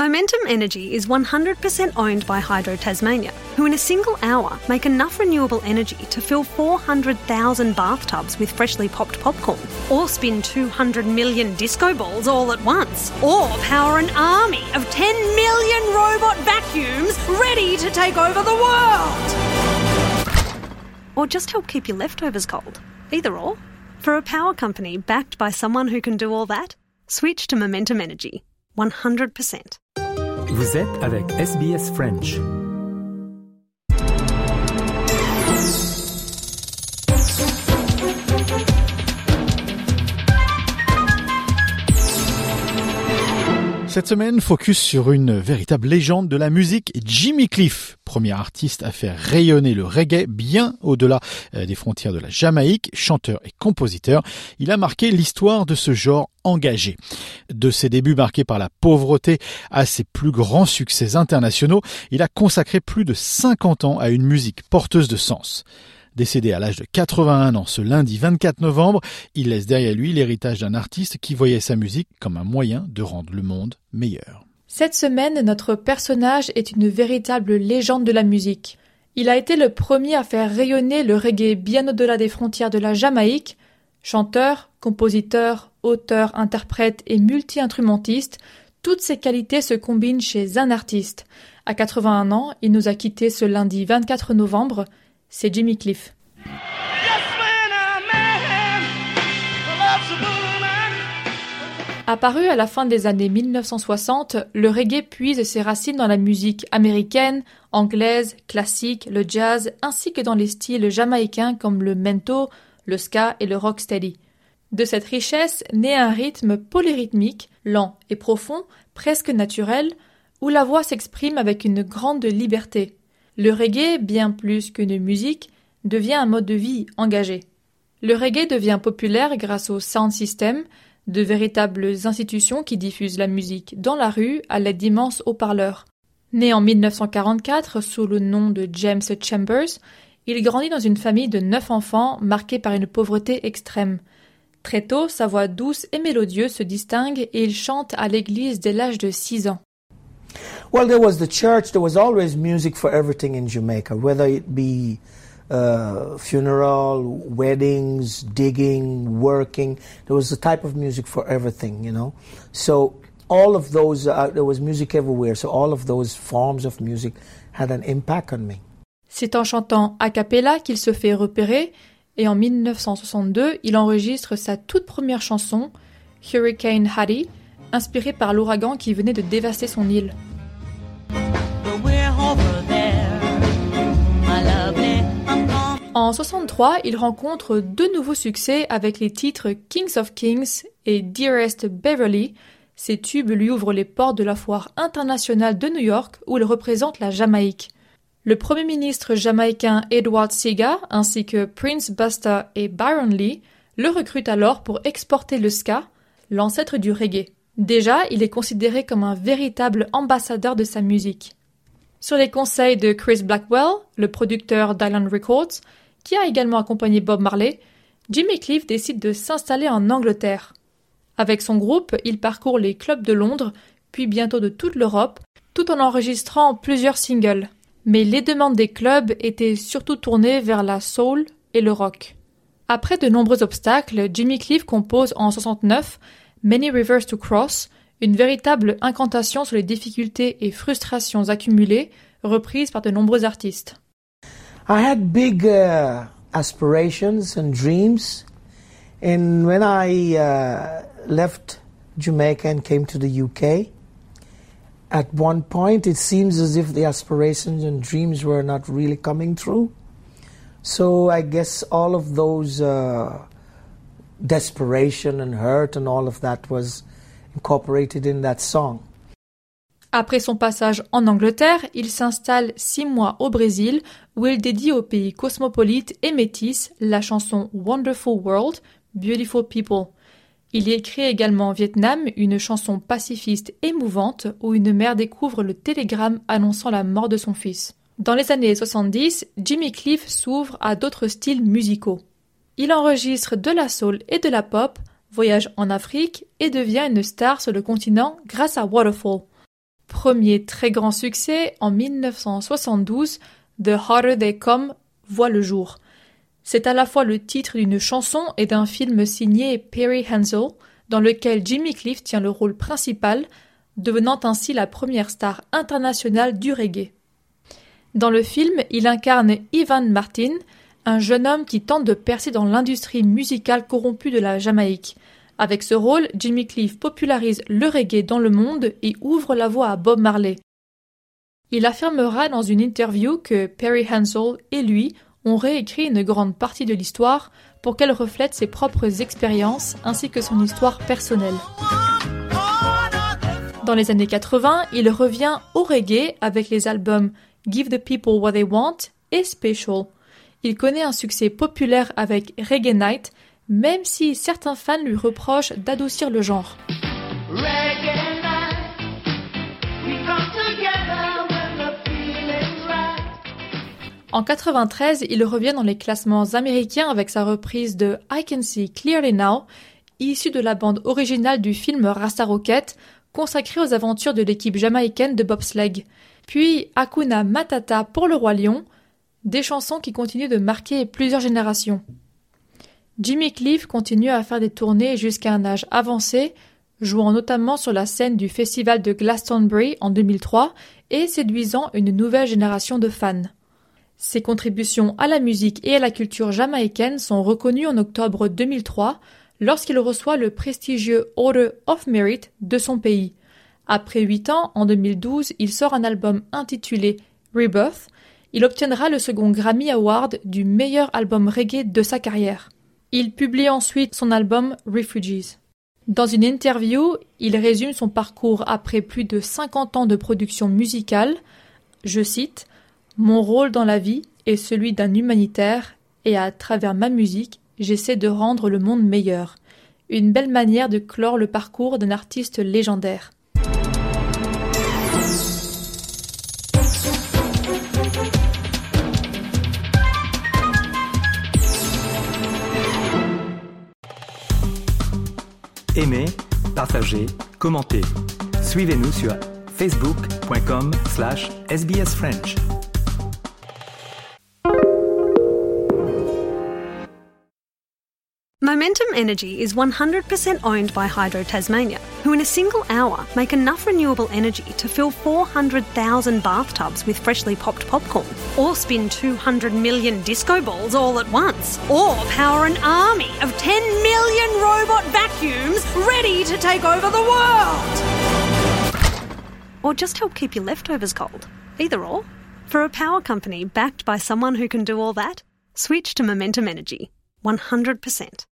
Momentum Energy is 100% owned by Hydro Tasmania, who in a single hour make enough renewable energy to fill 400,000 bathtubs with freshly popped popcorn, or spin 200 million disco balls all at once, or power an army of 10 million robot vacuums ready to take over the world. Or just help keep your leftovers cold. Either or. For a power company backed by someone who can do all that, switch to Momentum Energy. 100%. Vous êtes avec SBS French. Cette semaine, focus sur une véritable légende de la musique, Jimmy Cliff, premier artiste à faire rayonner le reggae bien au-delà des frontières de la Jamaïque, chanteur et compositeur. Il a marqué l'histoire de ce genre engagé. De ses débuts marqués par la pauvreté à ses plus grands succès internationaux, il a consacré plus de 50 ans à une musique porteuse de sens. Décédé à l'âge de 81 ans ce lundi 24 novembre, il laisse derrière lui l'héritage d'un artiste qui voyait sa musique comme un moyen de rendre le monde meilleur. Cette semaine, notre personnage est une véritable légende de la musique. Il a été le premier à faire rayonner le reggae bien au-delà des frontières de la Jamaïque. Chanteur, compositeur, auteur, interprète et multi-instrumentiste, toutes ces qualités se combinent chez un artiste. À 81 ans, il nous a quittés ce lundi 24 novembre. C'est Jimmy Cliff. Apparu à la fin des années 1960, le reggae puise ses racines dans la musique américaine, anglaise, classique, le jazz, ainsi que dans les styles jamaïcains comme le mento, le ska et le rocksteady. De cette richesse naît un rythme polyrythmique, lent et profond, presque naturel, où la voix s'exprime avec une grande liberté. Le reggae, bien plus qu'une musique, devient un mode de vie engagé. Le reggae devient populaire grâce au sound system, de véritables institutions qui diffusent la musique dans la rue à l'aide d'immenses haut-parleurs. Né en 1944 sous le nom de James Chambers, il grandit dans une famille de 9 enfants marquée par une pauvreté extrême. Très tôt, sa voix douce et mélodieuse se distingue et il chante à l'église dès l'âge de 6 ans. Well, there was the church. There was always music for everything in Jamaica, whether it be funeral, weddings, digging, working. There was a type of music for everything, you know. So all of those, there was music everywhere. So all of those forms of music had an impact on me. C'est en chantant a cappella qu'il se fait repérer et en 1962, il enregistre sa toute première chanson, Hurricane Hattie, inspirée par l'ouragan qui venait de dévaster son île. En 63, il rencontre 2 nouveaux succès avec les titres Kings of Kings et Dearest Beverly. Ces tubes lui ouvrent les portes de la foire internationale de New York où il représente la Jamaïque. Le premier ministre jamaïcain Edward Seaga ainsi que Prince Buster et Byron Lee le recrutent alors pour exporter le ska, l'ancêtre du reggae. Déjà, il est considéré comme un véritable ambassadeur de sa musique. Sur les conseils de Chris Blackwell, le producteur d'Island Records, qui a également accompagné Bob Marley, Jimmy Cliff décide de s'installer en Angleterre. Avec son groupe, il parcourt les clubs de Londres, puis bientôt de toute l'Europe, tout en enregistrant plusieurs singles. Mais les demandes des clubs étaient surtout tournées vers la soul et le rock. Après de nombreux obstacles, Jimmy Cliff compose en 69 Many Rivers to Cross, une véritable incantation sur les difficultés et frustrations accumulées, reprises par de nombreux artistes. I had big aspirations and dreams, and when I left Jamaica and came to the UK, at one point it seems as if the aspirations and dreams were not really coming true. So I guess all of those desperation and hurt and all of that was incorporated in that song. Après son passage en Angleterre, il s'installe 6 mois au Brésil où il dédie au pays cosmopolite et métis la chanson Wonderful World, Beautiful People. Il y écrit également au Vietnam une chanson pacifiste émouvante où une mère découvre le télégramme annonçant la mort de son fils. Dans les années 70, Jimmy Cliff s'ouvre à d'autres styles musicaux. Il enregistre de la soul et de la pop, voyage en Afrique et devient une star sur le continent grâce à Waterfall. Premier très grand succès, en 1972, The Harder They Come voit le jour. C'est à la fois le titre d'une chanson et d'un film signé Perry Hensel, dans lequel Jimmy Cliff tient le rôle principal, devenant ainsi la première star internationale du reggae. Dans le film, il incarne Ivan Martin, un jeune homme qui tente de percer dans l'industrie musicale corrompue de la Jamaïque. Avec ce rôle, Jimmy Cliff popularise le reggae dans le monde et ouvre la voie à Bob Marley. Il affirmera dans une interview que Perry Hensel et lui ont réécrit une grande partie de l'histoire pour qu'elle reflète ses propres expériences ainsi que son histoire personnelle. Dans les années 80, il revient au reggae avec les albums Give the People What They Want et Special. Il connaît un succès populaire avec Reggae Night, même si certains fans lui reprochent d'adoucir le genre. En 93, il revient dans les classements américains avec sa reprise de I Can See Clearly Now, issue de la bande originale du film Rasta Rocket, consacré aux aventures de l'équipe jamaïcaine de bobsleigh. Puis Hakuna Matata pour le Roi Lion, des chansons qui continuent de marquer plusieurs générations. Jimmy Cliff continue à faire des tournées jusqu'à un âge avancé, jouant notamment sur la scène du festival de Glastonbury en 2003 et séduisant une nouvelle génération de fans. Ses contributions à la musique et à la culture jamaïcaine sont reconnues en octobre 2003 lorsqu'il reçoit le prestigieux Order of Merit de son pays. Après 8 ans, en 2012, il sort un album intitulé Rebirth. Il obtiendra le second Grammy Award du meilleur album reggae de sa carrière. Il publie ensuite son album Refugees. Dans une interview, il résume son parcours après plus de 50 ans de production musicale. Je cite « Mon rôle dans la vie est celui d'un humanitaire et à travers ma musique, j'essaie de rendre le monde meilleur. Une belle manière de clore le parcours d'un artiste légendaire. » Aimez, partagez, commentez. Suivez-nous sur facebook.com/sbsfrench. Momentum Energy is 100% owned by Hydro Tasmania, who in a single hour make enough renewable energy to fill 400,000 bathtubs with freshly popped popcorn, or spin 200 million disco balls all at once, or power an army of 10 million robot vacuums ready to take over the world! Or just help keep your leftovers cold. Either or. For a power company backed by someone who can do all that, switch to Momentum Energy. 100%.